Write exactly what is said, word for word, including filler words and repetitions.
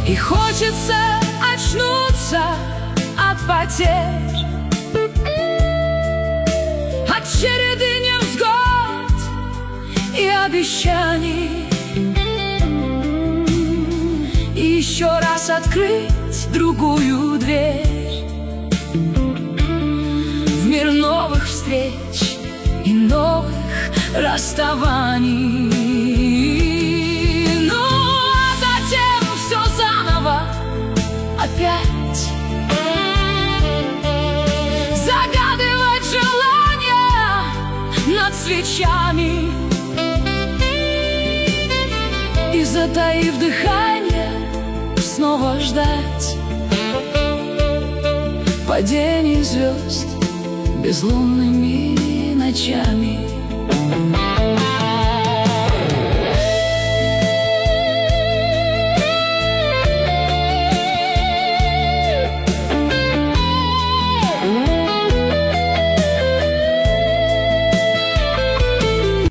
И хочется очнуться от потерь, от череды невзгод и обещаний, и еще раз открыть другую дверь в мир новых встреч и новых расставаний. Ну, а затем все заново опять загадывать желания над свечами и, затаив дыхание, снова ждать падений звезд безлунными ночами.